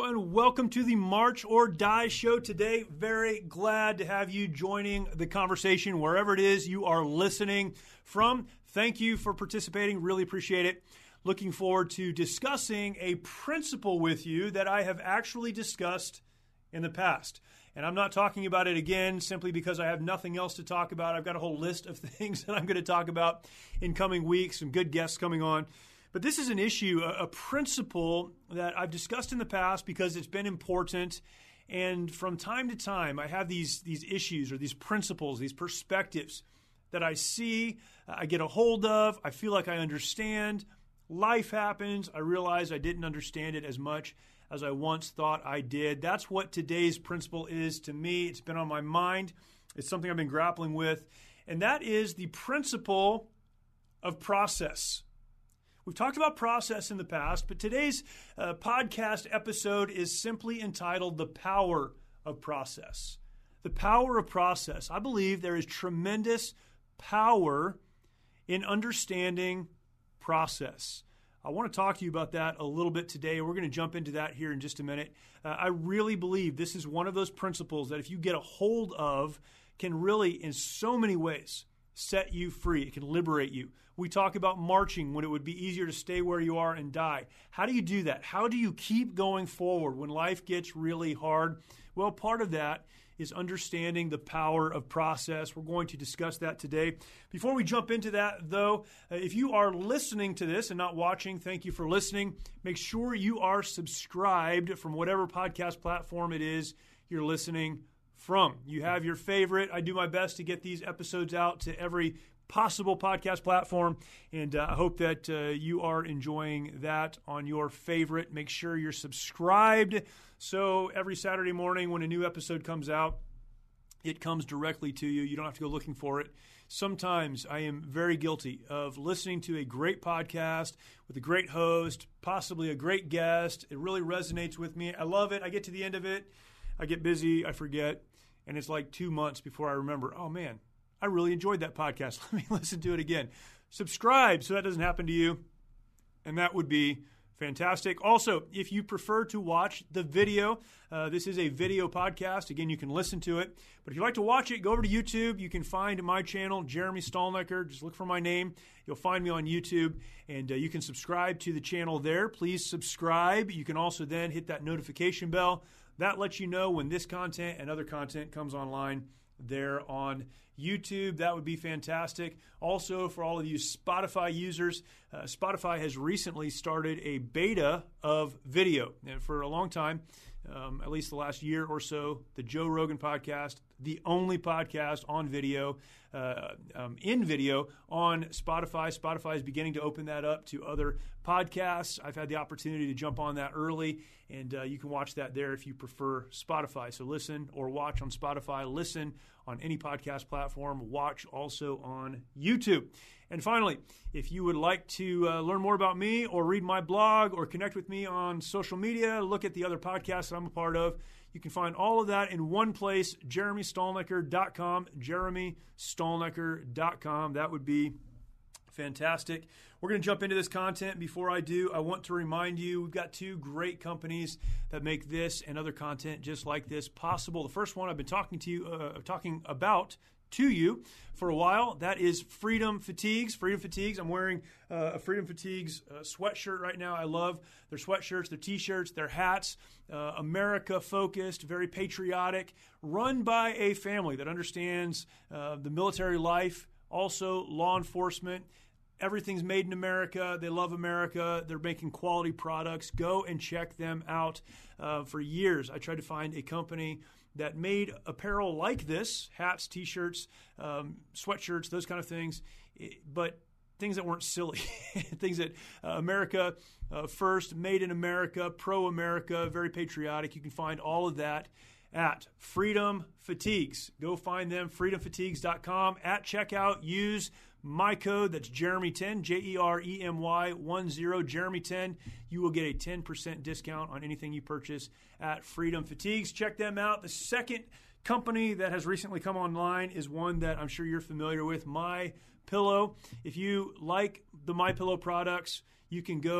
everyone. Welcome to the March or Die show today. Very glad to have you joining the conversation wherever it is you are listening from. Thank you for participating. Really appreciate it. Looking forward to discussing a principle with you that I have actually discussed in the past. And I'm not talking about it again simply because I have nothing else to talk about. I've got a whole list of things that I'm going to talk about in coming weeks, some good guests coming on. But this is an issue, a principle that I've discussed in the past because it's been important. And from time to time, I have these issues or these principles, these perspectives that I see, I get a hold of, I feel like I understand. Life happens. I realize I didn't understand it as much as I once thought I did. That's what today's principle is to me. It's been on my mind. It's something I've been grappling with. And that is the principle of process. We've talked about process in the past, but today's podcast episode is simply entitled The Power of Process. The power of process. I believe there is tremendous power in understanding process. I want to talk to you about that a little bit today. We're going to jump into that here in just a minute. I really believe this is one of those principles that if you get a hold of, can really, in so many ways, set you free. It can liberate you. We talk about marching when it would be easier to stay where you are and die. How do you do that? How do you keep going forward when life gets really hard? Well, part of that is understanding the power of process. We're going to discuss that today. Before we jump into that, though, if you are listening to this and not watching, thank you for listening. Make sure you are subscribed from whatever podcast platform it is you're listening from. You have your favorite. I do my best to get these episodes out to every possible podcast platform, and I hope that you are enjoying that on your favorite. Make sure you're subscribed so every Saturday morning when a new episode comes out, it comes directly to you. You don't have to go looking for it. Sometimes I am very guilty of listening to a great podcast with a great host, possibly a great guest. It really resonates with me. I love it. I get to the end of it. I get busy. I forget. And it's like 2 months before I remember, oh man, I really enjoyed that podcast. Let me listen to it again. Subscribe so that doesn't happen to you. And that would be fantastic. Also, if you prefer to watch the video, this is a video podcast. Again, you can listen to it. But if you like to watch it, go over to YouTube. You can find my channel, Jeremy Stalnecker. Just look for my name. You'll find me on YouTube. And you can subscribe to the channel there. Please subscribe. You can also then hit that notification bell. That lets you know when this content and other content comes online there on YouTube. That would be fantastic. Also, for all of you Spotify users, Spotify has recently started a beta of video. And for a long time, at least the last year or so, the Joe Rogan podcast, the only podcast on video, in video on Spotify. Spotify is beginning to open that up to other podcasts. I've had the opportunity to jump on that early, and you can watch that there if you prefer Spotify. So listen or watch on Spotify, listen on any podcast platform, watch also on YouTube. And finally, if you would like to learn more about me or read my blog or connect with me on social media, look at the other podcasts that I'm a part of, you can find all of that in one place, jeremystalnecker.com, jeremystalnecker.com. That would be fantastic. We're going to jump into this content. Before I do, I want to remind you, we've got 2 great companies that make this and other content just like this possible. The first one I've been talking about to you for a while. That is Freedom Fatigues. Freedom Fatigues. I'm wearing a Freedom Fatigues sweatshirt right now. I love their sweatshirts, their T-shirts, their hats. America-focused, very patriotic, run by a family that understands the military life, also law enforcement. Everything's made in America. They love America. They're making quality products. Go and check them out. For years, I tried to find a company that made apparel like this, hats, T-shirts, sweatshirts, those kind of things, but things that weren't silly, things that America first, made in America, pro-America, very patriotic. You can find all of that at Freedom Fatigues. Go find them, freedomfatigues.com. At checkout, use my code, that's Jeremy10, Jeremy10, Jeremy10. You will get a 10% discount on anything you purchase at Freedom Fatigues. Check them out. The second company that has recently come online is one that I'm sure you're familiar with, My Pillow. If you like the My Pillow products, you can go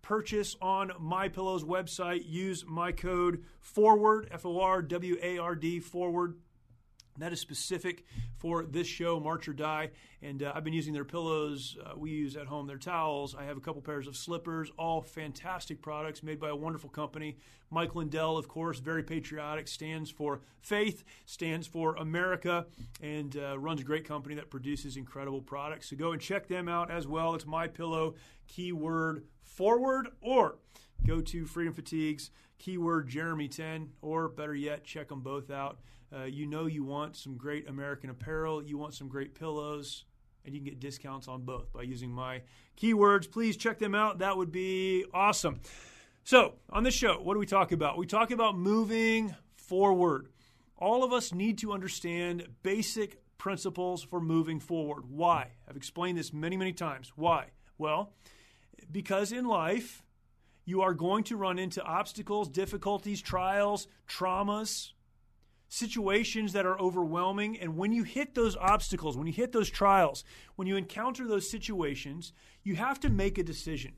purchase on MyPillow's website, use my code FORWARD, FORWARD, FORWARD. That is specific for this show, March or Die. And I've been using their pillows. We use at home their towels. I have a couple pairs of slippers, all fantastic products made by a wonderful company. Mike Lindell, of course, very patriotic, stands for faith, stands for America, and runs a great company that produces incredible products. So go and check them out as well. It's MyPillow, keyword FORWARD, or go to Freedom Fatigues, keyword Jeremy 10, or better yet, check them both out. You know you want some great American apparel, you want some great pillows, and you can get discounts on both by using my keywords. Please check them out. That would be awesome. So on this show, what do we talk about? We talk about moving forward. All of us need to understand basic principles for moving forward. Why? I've explained this many, many times. Why? Well, because in life, you are going to run into obstacles, difficulties, trials, traumas, situations that are overwhelming. And when you hit those obstacles, when you hit those trials, when you encounter those situations, you have to make a decision.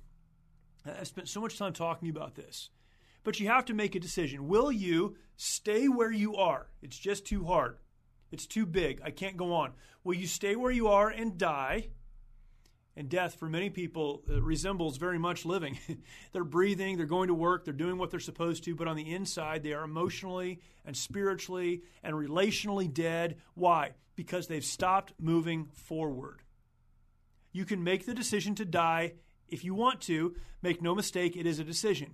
I spent so much time talking about this, but you have to make a decision. Will you stay where you are? It's just too hard. It's too big. I can't go on. Will you stay where you are and die? And death, for many people, resembles very much living. They're breathing, they're going to work, they're doing what they're supposed to, but on the inside, they are emotionally and spiritually and relationally dead. Why? Because they've stopped moving forward. You can make the decision to die if you want to. Make no mistake, it is a decision.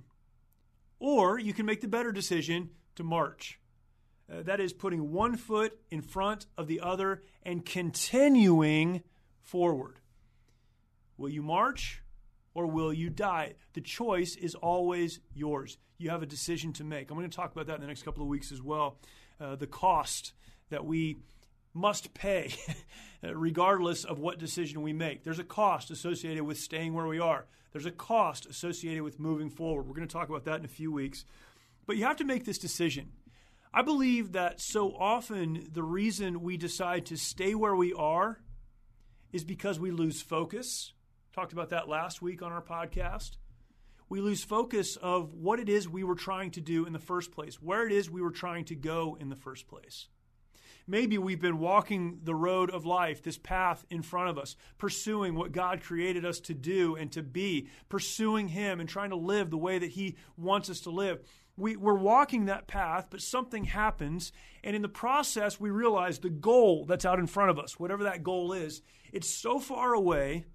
Or you can make the better decision to march. That is putting one foot in front of the other and continuing forward. Will you march or will you die? The choice is always yours. You have a decision to make. I'm going to talk about that in the next couple of weeks as well. The cost that we must pay regardless of what decision we make. There's a cost associated with staying where we are. There's a cost associated with moving forward. We're going to talk about that in a few weeks. But you have to make this decision. I believe that so often the reason we decide to stay where we are is because we lose focus. Talked about that last week on our podcast. We lose focus of what it is we were trying to do in the first place, where it is we were trying to go in the first place. Maybe we've been walking the road of life, this path in front of us, pursuing what God created us to do and to be, pursuing Him and trying to live the way that He wants us to live. We're walking that path, but something happens, and in the process, we realize the goal that's out in front of us, whatever that goal is, it's so far away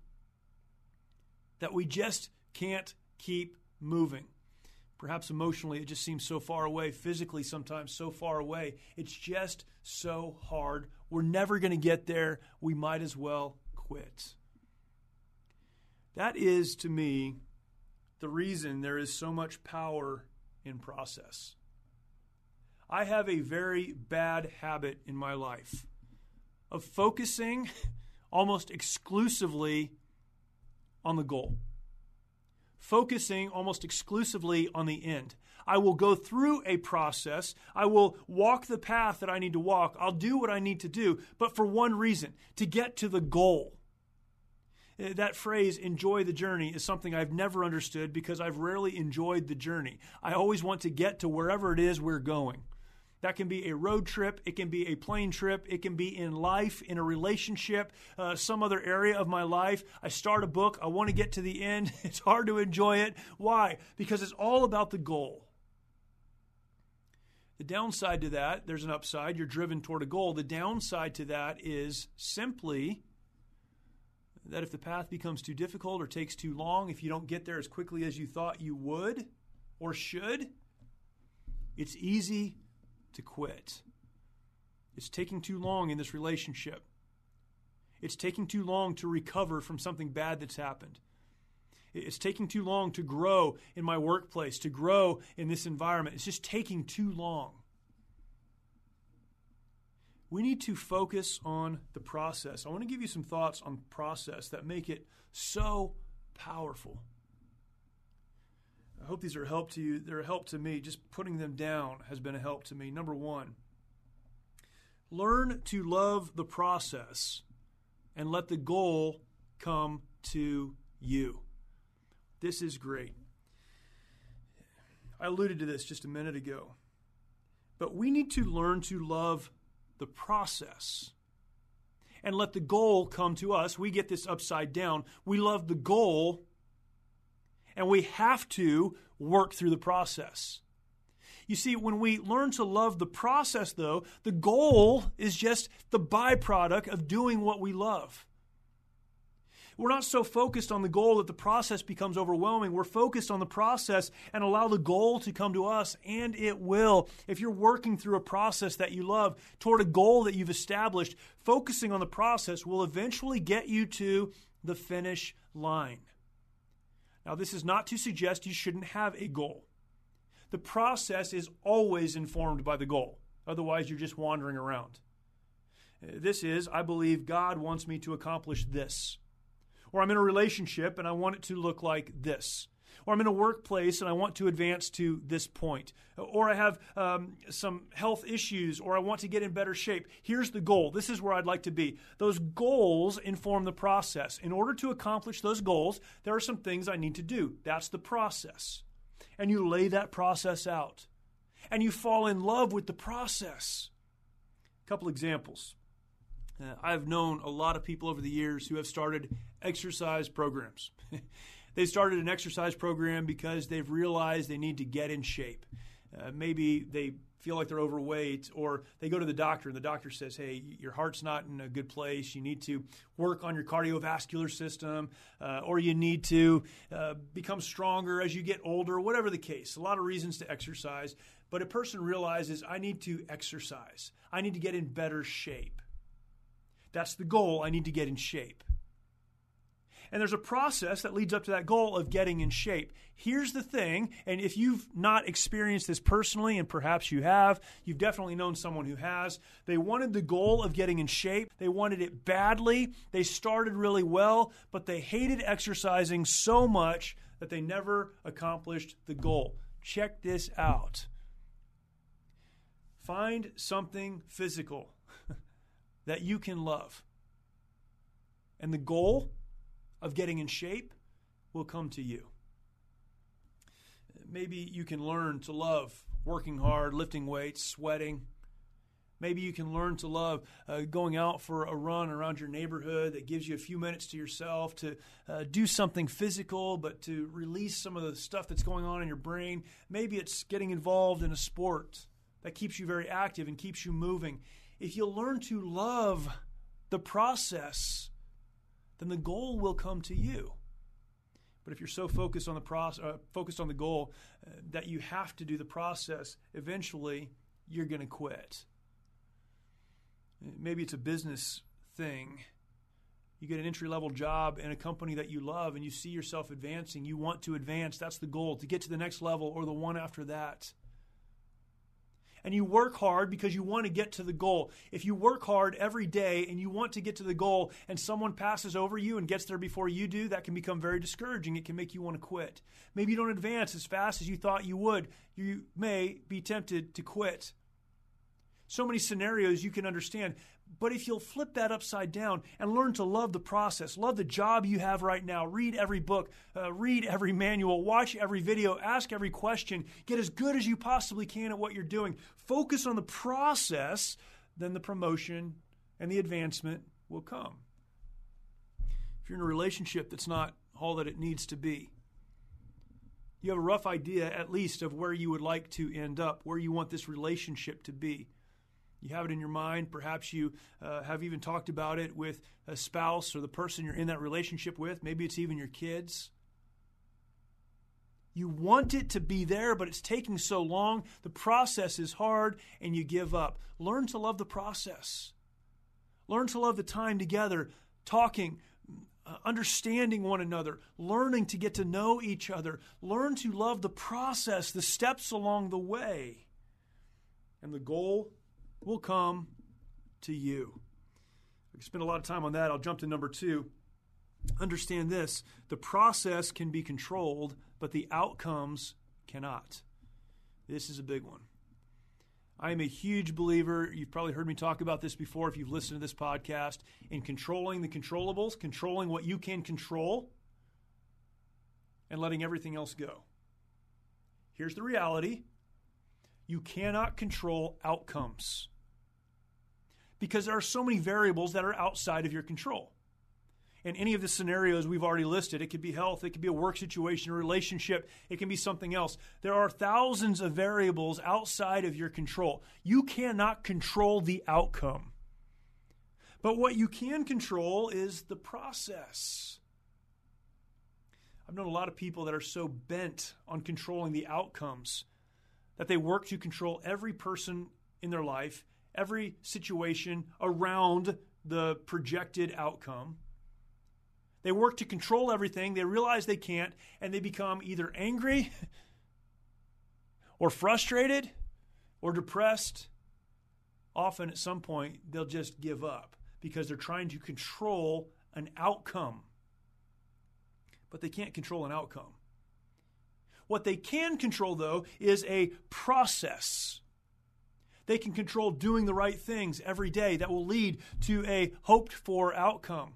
that we just can't keep moving. Perhaps emotionally, it just seems so far away. Physically, sometimes so far away. It's just so hard. We're never going to get there. We might as well quit. That is, to me, the reason there is so much power in process. I have a very bad habit in my life of focusing almost exclusively on the goal. Focusing almost exclusively on the end. I will go through a process. I will walk the path that I need to walk. I'll do what I need to do, but for one reason, to get to the goal. That phrase, enjoy the journey, is something I've never understood because I've rarely enjoyed the journey. I always want to get to wherever it is we're going. That can be a road trip. It can be a plane trip. It can be in life, in a relationship, some other area of my life. I start a book. I want to get to the end. It's hard to enjoy it. Why? Because it's all about the goal. The downside to that, there's an upside. You're driven toward a goal. The downside to that is simply that if the path becomes too difficult or takes too long, if you don't get there as quickly as you thought you would or should, it's easy to quit. It's taking too long in this relationship. It's taking too long to recover from something bad that's happened. It's taking too long to grow in my workplace, to grow in this environment. It's just taking too long. We need to focus on the process. I want to give you some thoughts on process that make it so powerful. I hope these are a help to you. They're a help to me. Just putting them down has been a help to me. Number one, learn to love the process and let the goal come to you. This is great. I alluded to this just a minute ago. But we need to learn to love the process and let the goal come to us. We get this upside down. We love the goal, and we have to work through the process. You see, when we learn to love the process, though, the goal is just the byproduct of doing what we love. We're not so focused on the goal that the process becomes overwhelming. We're focused on the process and allow the goal to come to us, and it will. If you're working through a process that you love toward a goal that you've established, focusing on the process will eventually get you to the finish line. Now, this is not to suggest you shouldn't have a goal. The process is always informed by the goal. Otherwise, you're just wandering around. This is, I believe God wants me to accomplish this. Or I'm in a relationship and I want it to look like this. Or I'm in a workplace and I want to advance to this point. Or I have some health issues, or I want to get in better shape. Here's the goal. This is where I'd like to be. Those goals inform the process. In order to accomplish those goals, there are some things I need to do. That's the process. And you lay that process out. And you fall in love with the process. A couple examples. I've known a lot of people over the years who have started exercise programs. They started an exercise program because they've realized they need to get in shape. Maybe they feel like they're overweight, or they go to the doctor and the doctor says, hey, your heart's not in a good place. You need to work on your cardiovascular system, or you need to become stronger as you get older, whatever the case. A lot of reasons to exercise, but a person realizes, I need to exercise. I need to get in better shape. That's the goal. I need to get in shape. And there's a process that leads up to that goal of getting in shape. Here's the thing, and if you've not experienced this personally, and perhaps you have, you've definitely known someone who has. They wanted the goal of getting in shape. They wanted it badly. They started really well, but they hated exercising so much that they never accomplished the goal. Check this out. Find something physical that you can love. And the goal of getting in shape will come to you. Maybe you can learn to love working hard, lifting weights, sweating. Maybe you can learn to love going out for a run around your neighborhood that gives you a few minutes to yourself to do something physical, but to release some of the stuff that's going on in your brain. Maybe it's getting involved in a sport that keeps you very active and keeps you moving. If you'll learn to love the process, then the goal will come to you. But if you're so focused on the goal that you have to do the process, eventually you're going to quit. Maybe it's a business thing. You get an entry-level job in a company that you love and you see yourself advancing. You want to advance. That's the goal, to get to the next level or the one after that. And you work hard because you want to get to the goal. If you work hard every day and you want to get to the goal and someone passes over you and gets there before you do, that can become very discouraging. It can make you want to quit. Maybe you don't advance as fast as you thought you would. You may be tempted to quit. So many scenarios you can understand. But if you'll flip that upside down and learn to love the process, love the job you have right now, read every book, read every manual, watch every video, ask every question, get as good as you possibly can at what you're doing, focus on the process, then the promotion and the advancement will come. If you're in a relationship that's not all that it needs to be, you have a rough idea at least of where you would like to end up, where you want this relationship to be. You have it in your mind. Perhaps you have even talked about it with a spouse or the person you're in that relationship with. Maybe it's even your kids. You want it to be there, but it's taking so long. The process is hard, and you give up. Learn to love the process. Learn to love the time together, talking, understanding one another, learning to get to know each other. Learn to love the process, the steps along the way. And the goal will come to you. We spend a lot of time on that. I'll jump to number 2. Understand this. The process can be controlled, but the outcomes cannot. This is a big one. I am a huge believer, you've probably heard me talk about this before if you've listened to this podcast, in controlling the controllables, controlling what you can control, and letting everything else go. here's the reality. You cannot control outcomes because there are so many variables that are outside of your control. In any of the scenarios we've already listed, it could be health, it could be a work situation, a relationship, it can be something else. There are thousands of variables outside of your control. You cannot control the outcome. But what you can control is the process. I've known a lot of people that are so bent on controlling the outcomes that they work to control every person in their life, every situation around the projected outcome. They work to control everything. They realize they can't, and they become either angry or frustrated or depressed. Often at some point, they'll just give up because they're trying to control an outcome. But they can't control an outcome. What they can control, though, is a process. They can control doing the right things every day that will lead to a hoped-for outcome.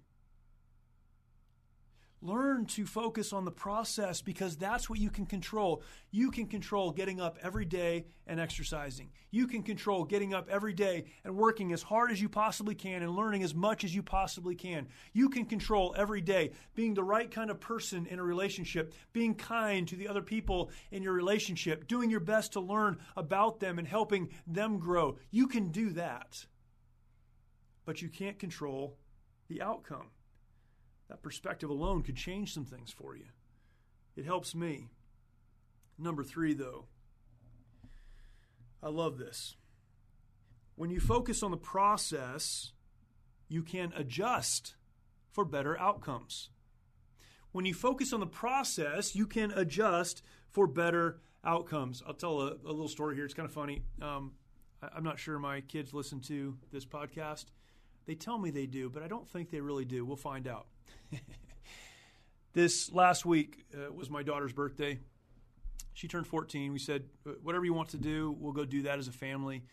Learn to focus on the process because that's what you can control. You can control getting up every day and exercising. You can control getting up every day and working as hard as you possibly can and learning as much as you possibly can. You can control every day being the right kind of person in a relationship, being kind to the other people in your relationship, doing your best to learn about them and helping them grow. You can do that, but you can't control the outcome. That perspective alone could change some things for you. It helps me. Number 3, though, I love this. When you focus on the process, you can adjust for better outcomes. When you focus on the process, you can adjust for better outcomes. I'll tell a little story here. It's kind of funny. I'm not sure my kids listen to this podcast. They tell me they do, but I don't think they really do. We'll find out. This last week was my daughter's birthday. She turned 14. We said, whatever you want to do, we'll go do that as a family.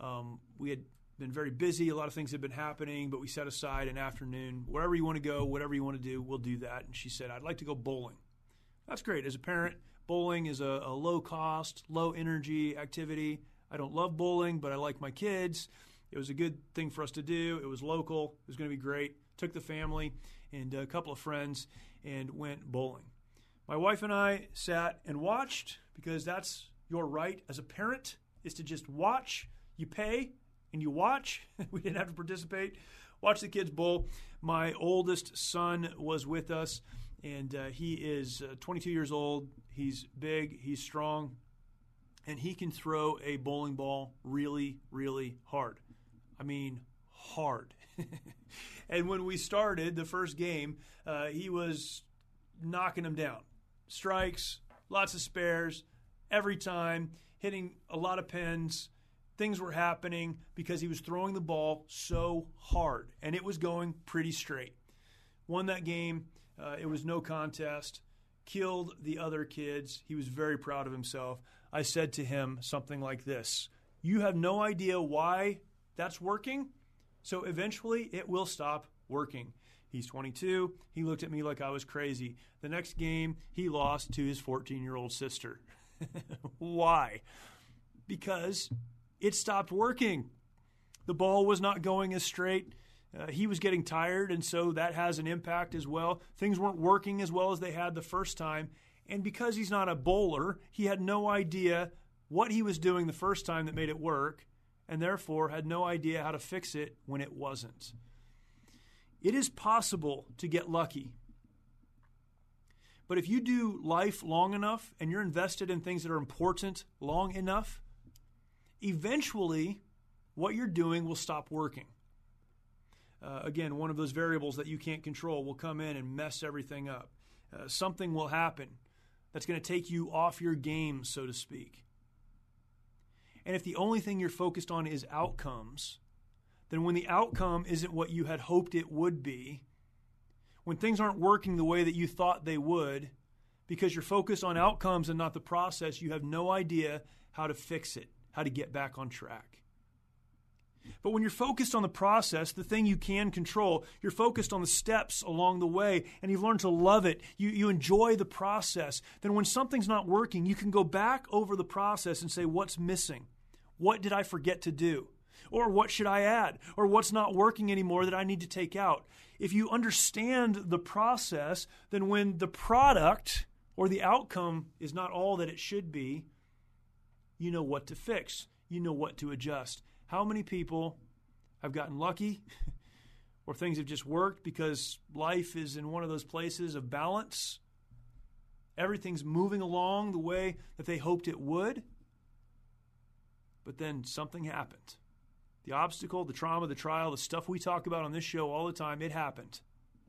We had been very busy. A lot of things had been happening, but we set aside an afternoon. Wherever you want to go, whatever you want to do, we'll do that. And she said, I'd like to go bowling. That's great. As a parent, bowling is a low-cost, low-energy activity. I don't love bowling, but I like my kids. It was a good thing for us to do. It was local. It was going to be great. Took the family and a couple of friends and went bowling. My wife and I sat and watched because that's your right as a parent, is to just watch. You pay and you watch. We didn't have to participate. Watch the kids bowl. My oldest son was with us, and he is 22 years old. He's big. He's strong. And he can throw a bowling ball really, really hard. I mean, hard. And when we started the first game, he was knocking them down. Strikes, lots of spares, every time, hitting a lot of pins. Things were happening because he was throwing the ball so hard, and it was going pretty straight. Won that game. It was no contest. Killed the other kids. He was very proud of himself. I said to him something like this: you have no idea why that's working, so eventually it will stop working. He's 22. He looked at me like I was crazy. The next game, he lost to his 14-year-old sister. Why? Because it stopped working. The ball was not going as straight. He was getting tired, and so that has an impact as well. Things weren't working as well as they had the first time. And because he's not a bowler, he had no idea what he was doing the first time that made it work, and therefore had no idea how to fix it when it wasn't. It is possible to get lucky. But if you do life long enough and you're invested in things that are important long enough, eventually what you're doing will stop working. Again, one of those variables that you can't control will come in and mess everything up. Something will happen that's going to take you off your game, so to speak. And if the only thing you're focused on is outcomes, then when the outcome isn't what you had hoped it would be, when things aren't working the way that you thought they would, because you're focused on outcomes and not the process, you have no idea how to fix it, how to get back on track. But when you're focused on the process, the thing you can control, you're focused on the steps along the way, and you've learned to love it, you enjoy the process, then when something's not working, you can go back over the process and say, what's missing? What did I forget to do? Or what should I add? Or what's not working anymore that I need to take out? If you understand the process, then when the product or the outcome is not all that it should be, you know what to fix. You know what to adjust. How many people have gotten lucky or things have just worked because life is in one of those places of balance? Everything's moving along the way that they hoped it would, but then something happened. The obstacle, the trauma, the trial, the stuff we talk about on this show all the time, it happened.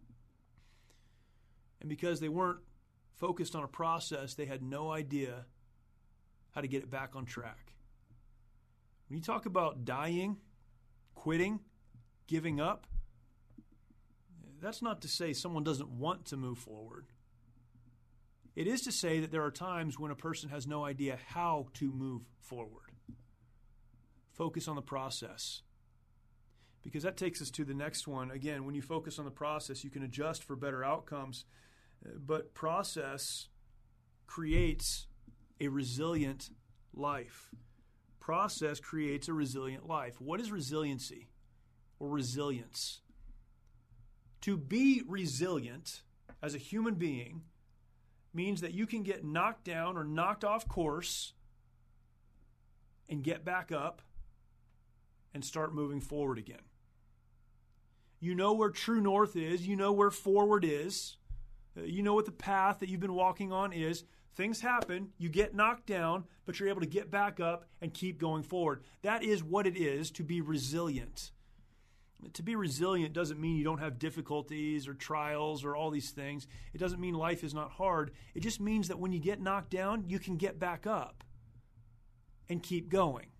And because they weren't focused on a process, they had no idea how to get it back on track. When you talk about dying, quitting, giving up, that's not to say someone doesn't want to move forward. It is to say that there are times when a person has no idea how to move forward. Focus on the process. Because that takes us to the next one. Again, when you focus on the process, you can adjust for better outcomes. But process creates a resilient life. Process creates a resilient life. What is resiliency or resilience? To be resilient as a human being means that you can get knocked down or knocked off course and get back up and start moving forward again. You know where true north is. You know where forward is. You know what the path that you've been walking on is. Things happen, you get knocked down, but you're able to get back up and keep going forward. That is what it is to be resilient. To be resilient doesn't mean you don't have difficulties or trials or all these things. It doesn't mean life is not hard. It just means that when you get knocked down, you can get back up and keep going.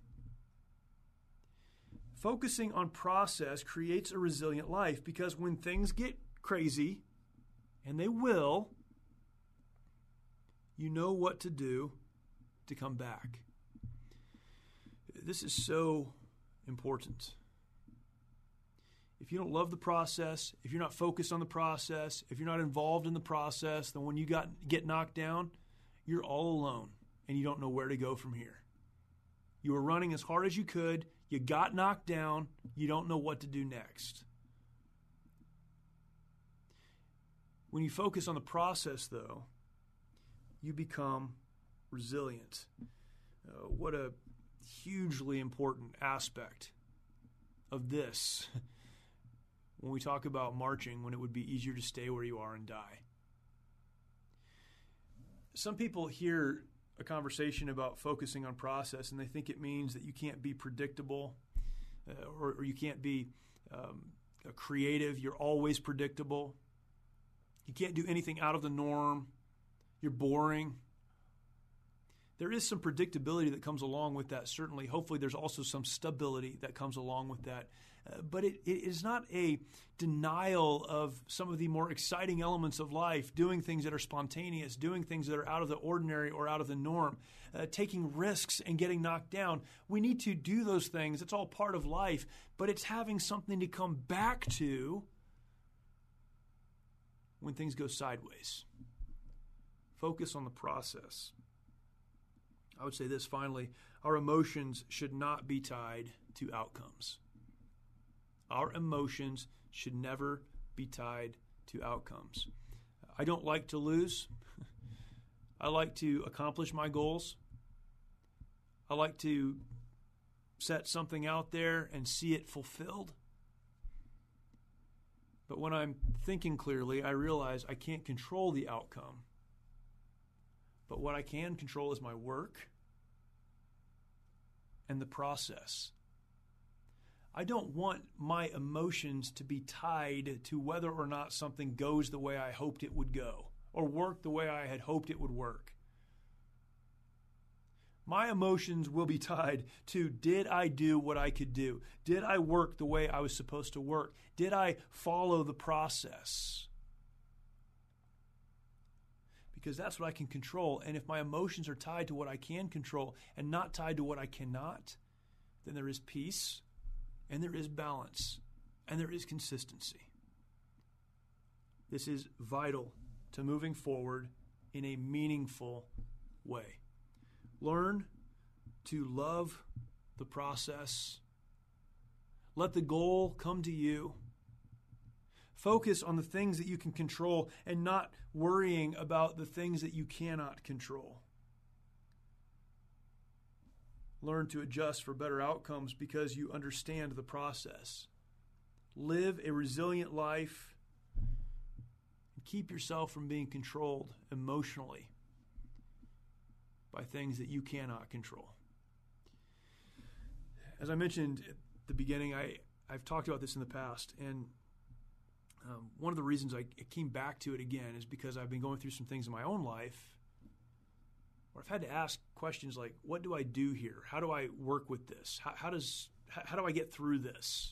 Focusing on process creates a resilient life because when things get crazy, and they will, you know what to do to come back. This is so important. If you don't love the process, if you're not focused on the process, if you're not involved in the process, then when you get knocked down, you're all alone and you don't know where to go from here. You were running as hard as you could, you got knocked down, you don't know what to do next. When you focus on the process, though, you become resilient. What a hugely important aspect of this when we talk about marching, when it would be easier to stay where you are and die. Some people hear a conversation about focusing on process and they think it means that you can't be predictable or you can't be creative. You're always predictable. You can't do anything out of the norm. You're boring. There is some predictability that comes along with that, certainly. Hopefully there's also some stability that comes along with that. But it is not a denial of some of the more exciting elements of life, doing things that are spontaneous, doing things that are out of the ordinary or out of the norm, taking risks and getting knocked down. We need to do those things. It's all part of life, but it's having something to come back to when things go sideways. Focus on the process. I would say this finally, our emotions should not be tied to outcomes. Our emotions should never be tied to outcomes. I don't like to lose. I like to accomplish my goals. I like to set something out there and see it fulfilled. But when I'm thinking clearly, I realize I can't control the outcome. But what I can control is my work and the process. I don't want my emotions to be tied to whether or not something goes the way I hoped it would go or work the way I had hoped it would work. My emotions will be tied to, did I do what I could do? Did I work the way I was supposed to work? Did I follow the process? Because that's what I can control. And if my emotions are tied to what I can control and not tied to what I cannot, then there is peace and there is balance, and there is consistency. This is vital to moving forward in a meaningful way. Learn to love the process. Let the goal come to you. Focus on the things that you can control and not worrying about the things that you cannot control. Learn to adjust for better outcomes because you understand the process. Live a resilient life and keep yourself from being controlled emotionally by things that you cannot control. As I mentioned at the beginning, I've talked about this in the past, and one of the reasons I came back to it again is because I've been going through some things in my own life where I've had to ask questions like, what do I do here? How do I work with this? How do I get through this?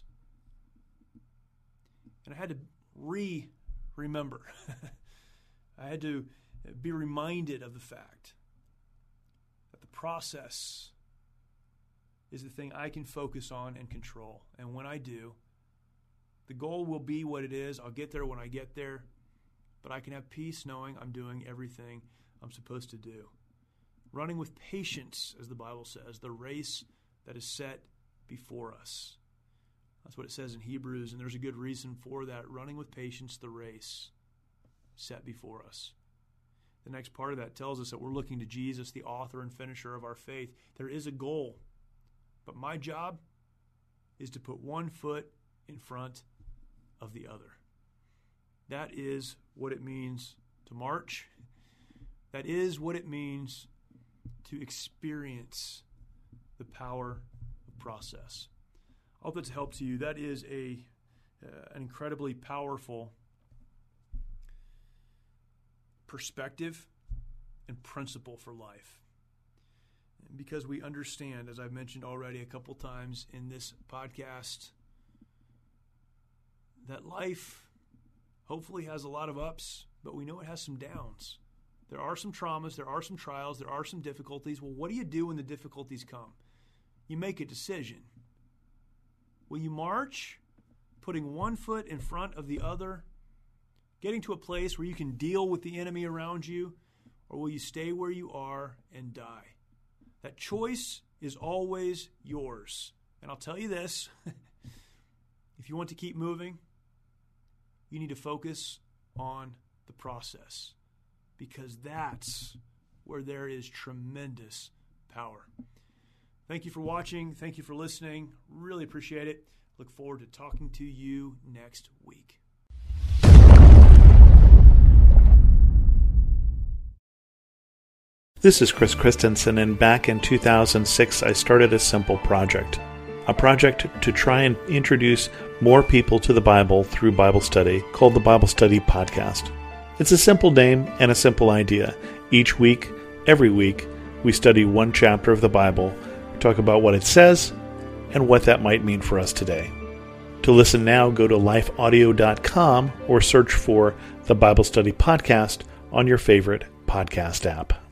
And I had to remember. I had to be reminded of the fact that the process is the thing I can focus on and control. And when I do, the goal will be what it is. I'll get there when I get there. But I can have peace knowing I'm doing everything I'm supposed to do. Running with patience, as the Bible says, the race that is set before us. That's what it says in Hebrews, and there's a good reason for that. Running with patience, the race set before us. The next part of that tells us that we're looking to Jesus, the author and finisher of our faith. There is a goal, but my job is to put one foot in front of the other. That is what it means to march. That is what it means to experience the power of process. I hope that's helped you. That is an incredibly powerful perspective and principle for life. Because we understand, as I've mentioned already a couple times in this podcast, that life hopefully has a lot of ups, but we know it has some downs. There are some traumas, there are some trials, there are some difficulties. Well, what do you do when the difficulties come? You make a decision. Will you march, putting one foot in front of the other, getting to a place where you can deal with the enemy around you, or will you stay where you are and die? That choice is always yours. And I'll tell you this, if you want to keep moving, you need to focus on the process, because that's where there is tremendous power. Thank you for watching. Thank you for listening. Really appreciate it. Look forward to talking to you next week. This is Chris Christensen, and back in 2006, I started a simple project. A project to try and introduce more people to the Bible through Bible study called the Bible Study Podcast. It's a simple name and a simple idea. Each week, every week, we study one chapter of the Bible, talk about what it says, and what that might mean for us today. To listen now, go to lifeaudio.com or search for the Bible Study Podcast on your favorite podcast app.